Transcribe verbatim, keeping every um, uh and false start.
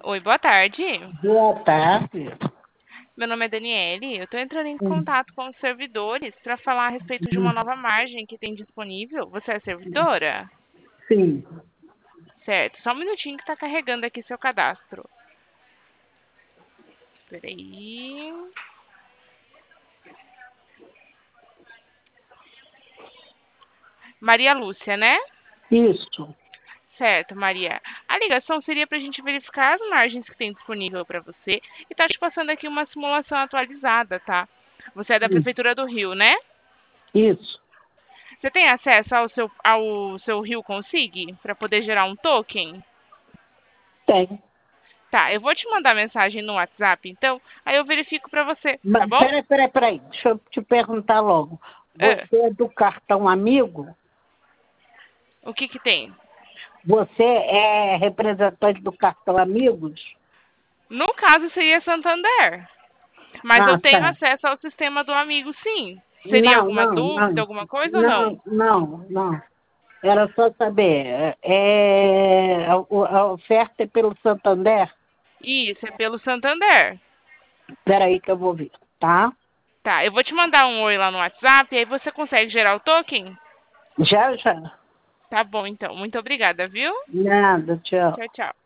Oi, boa tarde. Boa tarde. Meu nome é Daniele. Eu estou entrando em Hum, contato com os servidores para falar a respeito de uma hum, nova margem que tem disponível. Você é servidora? Sim, Certo. Só um minutinho que está carregando aqui seu cadastro. Espera aí. Maria Lúcia, né? isso, Certo, Maria. A ligação seria para a gente verificar as margens que tem disponível para você e tá te passando aqui uma simulação atualizada, tá? Você é da hum, Prefeitura do Rio, né? isso, Você tem acesso ao seu, ao seu Rio Consig para poder gerar um token? tem. Tá, eu vou te mandar mensagem no WhatsApp, então, aí eu verifico para você, tá Mas bom? peraí, peraí, peraí, deixa eu te perguntar logo. Ah, Você é do cartão amigo? o que que tem? Você é representante do cartão Amigos? No caso, seria Santander, mas eu Ah, tenho tá. acesso ao sistema do amigo, sim. Seria Não, alguma não, dúvida, não. alguma coisa ou não? Não, não, não. Era só saber. É, a, a oferta é pelo Santander? Isso, é pelo Santander. Peraí que eu vou ver, tá? Tá, eu vou te mandar um oi lá no WhatsApp, aí você consegue gerar o token? Já, já. Tá bom, então. Muito obrigada, viu? Nada, tchau. Tchau, tchau.